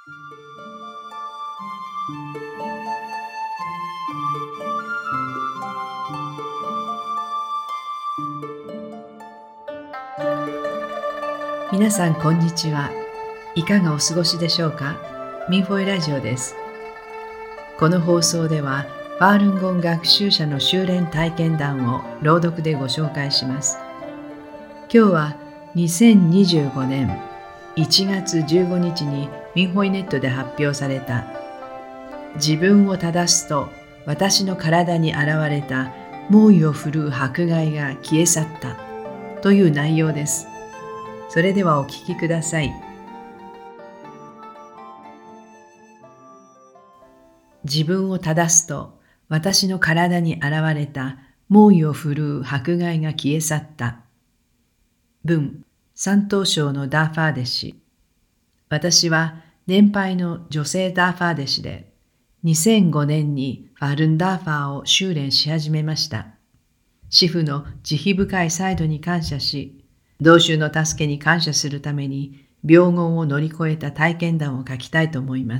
皆さんこんにちは。いかがお過ごしでしょうか。ミンフォイラジオです。この放送ではファールンゴン学習者の修練体験談を朗読でご紹介します。今日は2025年1月15日にミンフォイネットで発表された自分を正すと私の体に現れた猛威を振るう迫害が消え去ったという内容です。それではお聞きください。自分を正すと私の体に現れた猛威を振るう迫害が消え去った。文、山東省のダーファー弟子。私は年配の女性ダーファー弟子で、2005年にファルンダーファーを修練し始めました。師父の慈悲深いサイドに感謝し、同修の助けに感謝するために病言を乗り越えた体験談を書きたいと思います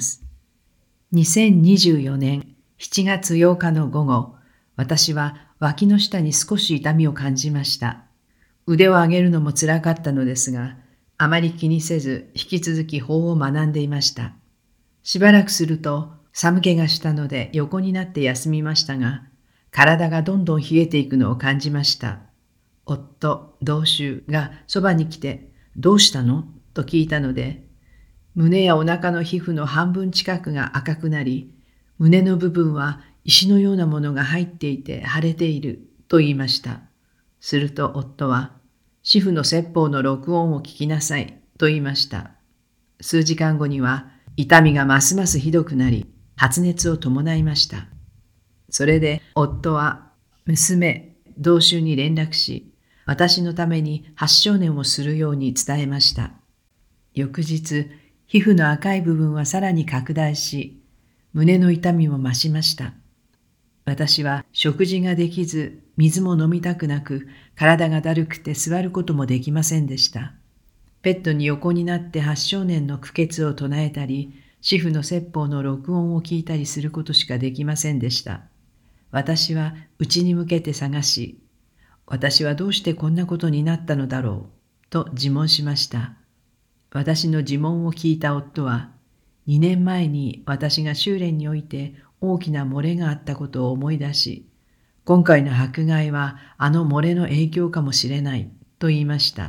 。2024年7月8日の午後、私は脇の下に少し痛みを感じました。腕を上げるのも辛かったのですが、あまり気にせず引き続き法を学んでいました。しばらくすると寒気がしたので横になって休みましたが、体がどんどん冷えていくのを感じました。夫、同修がそばに来て、どうしたのと聞いたので、胸やお腹の皮膚の半分近くが赤くなり、胸の部分は石のようなものが入っていて腫れていると言いました。すると夫は、師父の説法の録音を聞きなさいと言いました。数時間後には痛みがますますひどくなり、発熱を伴いました。それで夫は娘、同修に連絡し、私のために発症念をするように伝えました。翌日、皮膚の赤い部分はさらに拡大し、胸の痛みも増しました。私は食事ができず、水も飲みたくなく、体がだるくて座ることもできませんでした。ベッドに横になって発症念の苦血を唱えたり、師父の説法の録音を聞いたりすることしかできませんでした。私は内に向けて探し、私はどうしてこんなことになったのだろうと自問しました。私の自問を聞いた夫は、2年前に私が修練において大きな漏れがあったことを思い出し、今回の迫害はあの漏れの影響かもしれないと言いました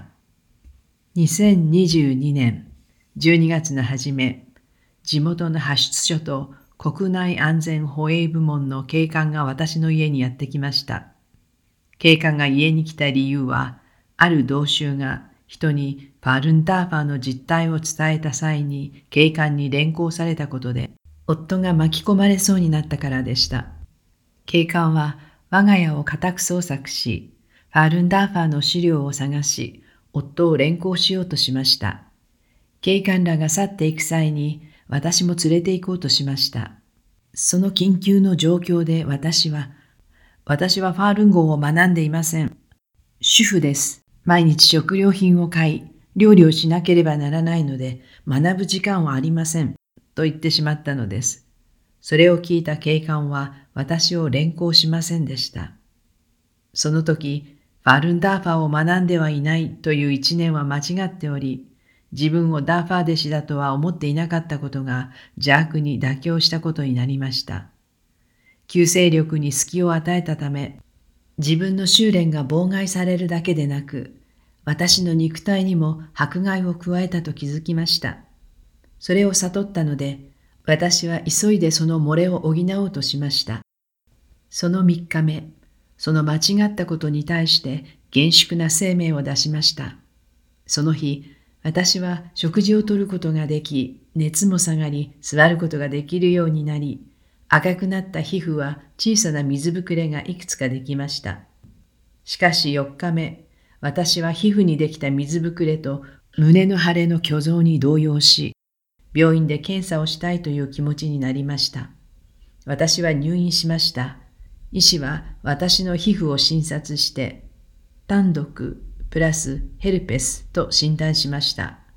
。2022年12月の初め、地元の派出所と国内安全保衛部門の警官が私の家にやってきました。警官が家に来た理由は、ある同修が人にパルンダーファーの実態を伝えた際に警官に連行されたことで、夫が巻き込まれそうになったからでした。警官は我が家を家宅捜索し、パルンダーファーの資料を探し、夫を連行しようとしました。警官らが去っていく際に、私も連れて行こうとしました。その緊急の状況で私はファールンゴンを学んでいません。主婦です。毎日食料品を買い、料理をしなければならないので、学ぶ時間はありません。と言ってしまったのです。それを聞いた警官は私を連行しませんでした。その時、ファルンダーファーを学んではいないという一念は間違っており、自分をダーファー弟子だとは思っていなかったことが邪悪に妥協したことになりました。旧勢力に隙を与えたため、自分の修練が妨害されるだけでなく、私の肉体にも迫害を加えたと気づきました。それを悟ったので、私は急いでその漏れを補おうとしました。その3日目、その間違ったことに対して厳粛な声明を出しました。その日、私は食事をとることができ、熱も下がり、座ることができるようになり、赤くなった皮膚は小さな水ぶくれがいくつかできました。しかし4日目、私は皮膚にできた水ぶくれと胸の腫れの虚像に動揺し、病院で検査をしたいという気持ちになりました。私は入院しました。医師は私の皮膚を診察して、単独プラスヘルペスと診断しました。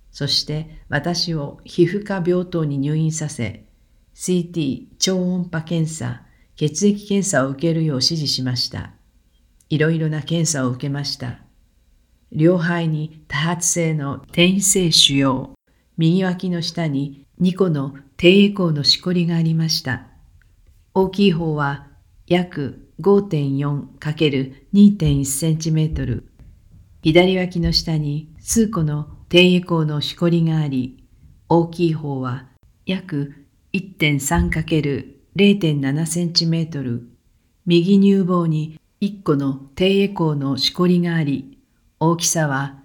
そして私を皮膚科病棟に入院させ、CT 超音波検査、血液検査を受けるよう指示しました。いろいろな検査を受けました。両肺に多発性の転移性腫瘍、右脇の下に2個の低エコーのしこりがありました。大きい方は約 5.4×2.1 センチメートル。左脇の下に数個の低エコーのしこりがあり、大きい方は約 1.3×0.7 センチメートル。右乳房に1個の低エコーのしこりがあり、大きさは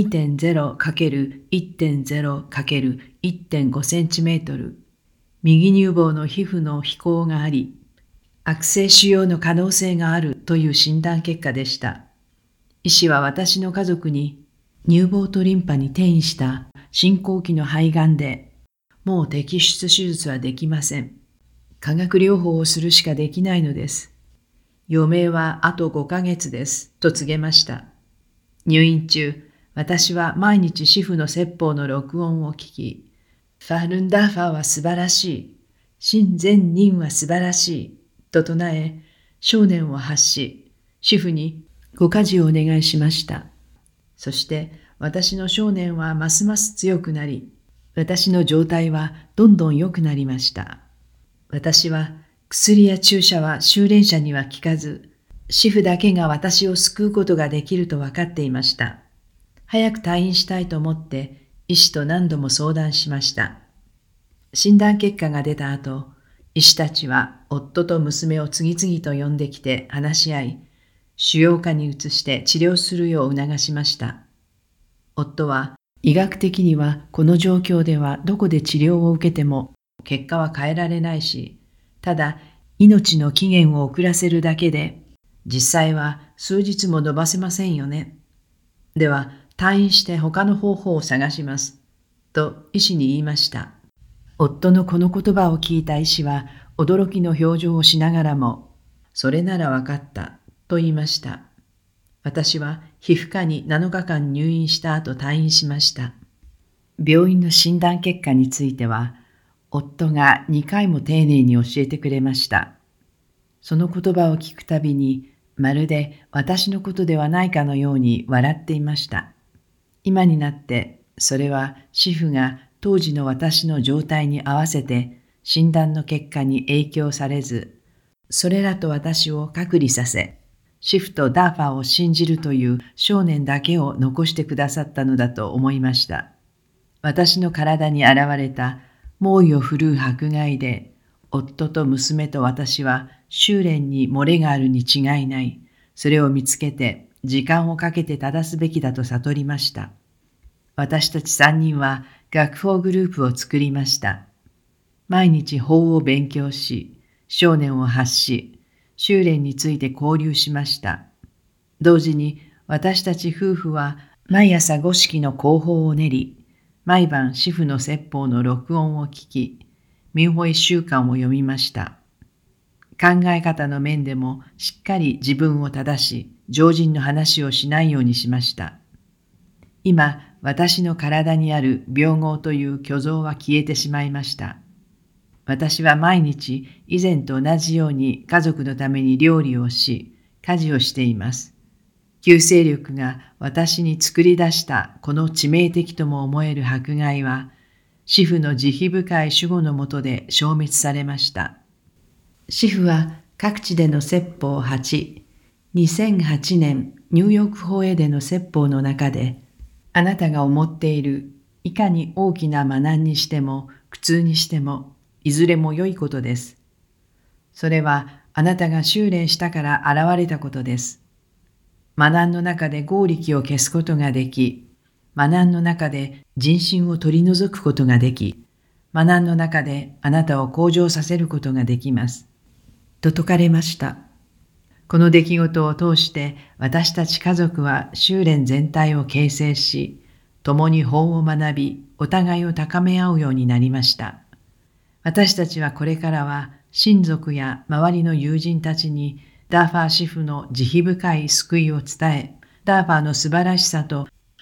2.0×1.0×1.5 センチメートル。右乳房の皮膚の肥厚があり、悪性腫瘍の可能性があるという診断結果でした。医師は私の家族に乳房とリンパに転移した進行期の肺がんで、もう摘出手術はできません。化学療法をするしかできないのです。余命はあと5ヶ月です、と告げました。入院中、私は毎日シフの説法の録音を聞き、ファルンダーファーは素晴らしい、真善人は素晴らしい、と唱え、少年を発し、シフにご家事をお願いしました。そして私の少年はますます強くなり、私の状態はどんどん良くなりました。私は薬や注射は修練者には効かず、シフだけが私を救うことができると分かっていました。早く退院したいと思って医師と何度も相談しました。診断結果が出た後、医師たちは夫と娘を次々と呼んできて話し合い、腫瘍科に移して治療するよう促しました。夫は、医学的にはこの状況ではどこで治療を受けても結果は変えられないし、ただ命の期限を遅らせるだけで、実際は数日も延ばせませんよね。では退院して他の方法を探します。と医師に言いました。夫のこの言葉を聞いた医師は驚きの表情をしながらも、それならわかったと言いました。私は皮膚科に7日間入院した後退院しました。病院の診断結果については、夫が2回も丁寧に教えてくれました。その言葉を聞くたびに、まるで私のことではないかのように笑っていました。今になって、それはシフが当時の私の状態に合わせて診断の結果に影響されず、それらと私を隔離させ、シフとダーファーを信じるという少年だけを残してくださったのだと思いました。私の体に現れた猛威を振るう迫害で、夫と娘と私は修練に漏れがあるに違いない。それを見つけて時間をかけて正すべきだと悟りました。私たち3人は学法グループを作りました。毎日法を勉強し、少年を発し、修練について交流しました。同時に私たち夫婦は毎朝五式の講法を練り、毎晩シフの説法の録音を聞き、民法一週間を読みました。考え方の面でもしっかり自分を正し、常人の話をしないようにしました。今、私の体にある病号という虚像は消えてしまいました。私は毎日以前と同じように家族のために料理をし、家事をしています。救世力が私に作り出したこの致命的とも思える迫害は、シフの慈悲深い守護の下で消滅されました。シフは各地での説法を発、2008年ニューヨーク法へでの説法の中で、あなたが思っているいかに大きな魔難にしても苦痛にしてもいずれも良いことです。それはあなたが修練したから現れたことです。魔難の中で業力を消すことができ、魔難の中で人心を取り除くことができ、魔難の中であなたを向上させることができます。と説かれました。この出来事を通して私たち家族は修練全体を形成し、共に法を学び、お互いを高め合うようになりました。私たちはこれからは親族や周りの友人たちにダーファーシフの慈悲深い救いを伝え、ダーファーの素晴らしさと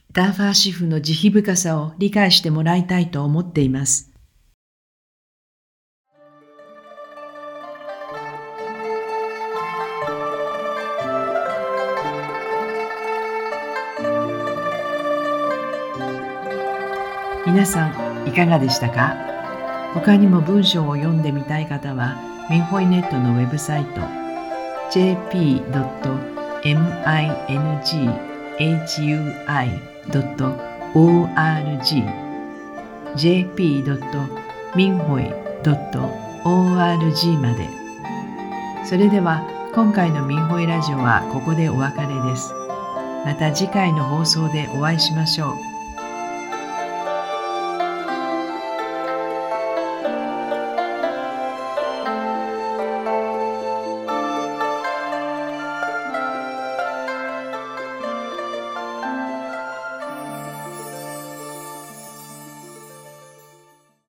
ダーファーシフの慈悲深さを理解してもらいたいと思っています。皆さんいかがでしたか？他にも文章を読んでみたい方は、ミンホイネットのウェブサイト jp.minghui.org jp.minhoi.org まで。それでは今回のミンホイラジオはここでお別れです。また次回の放送でお会いしましょう。